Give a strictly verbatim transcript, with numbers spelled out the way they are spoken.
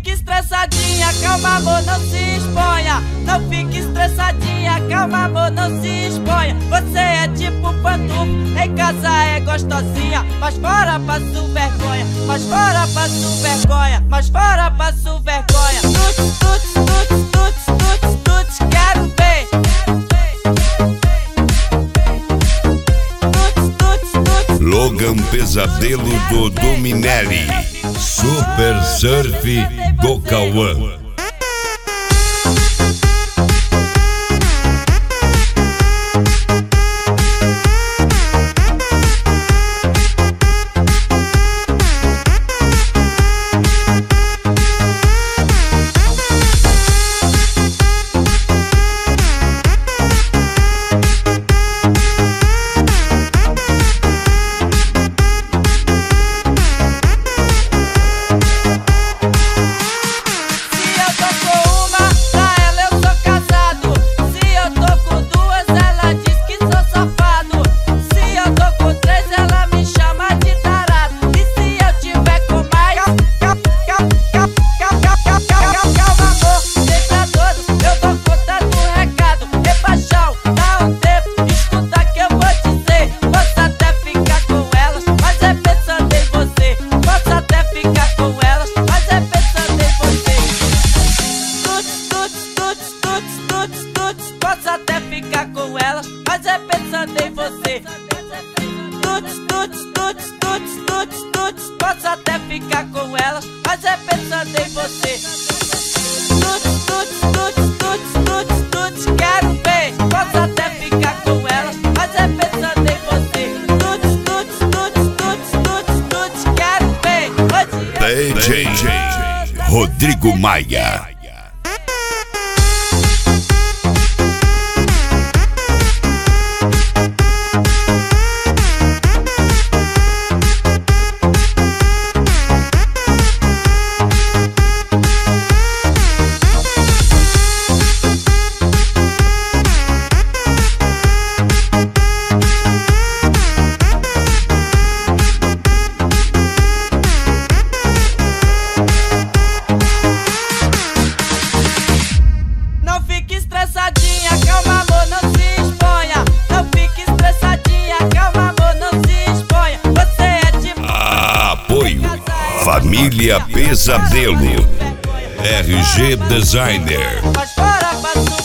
fique estressadinha, calma amor, não se exponha. Não fique estressadinha, calma amor, não se exponha. Você é tipo pantufa, em casa é gostosinha, mas fora passo vergonha, mas fora passo vergonha, mas fora passo vergonha. Tuts, tuts, tuts, tuts, tuts, tuts, quero ver. Tuts, tuts, tuts. Logan Pesadelo do Dominelli, Super Surf do Cauã. Posso até ficar com elas, mas é pensando em você. Tuts, tuts, tuts, tuts, tuts, tuts. Posso até ficar com elas, mas é pensando em você. Tuts, tuts, tuts, tuts, tuts, tuts, quero ver. Posso até ficar com elas, mas é pensando em você. Tuts, tuts, tuts, tuts, tuts, tuts, quero ver. D J Rodrigo Maia. Calma amor, não se exponha. Não fique estressadinha, calma amor, não se exponha. Você é tipo Apoio Família Pesadelo, R G Designer. mas fora passo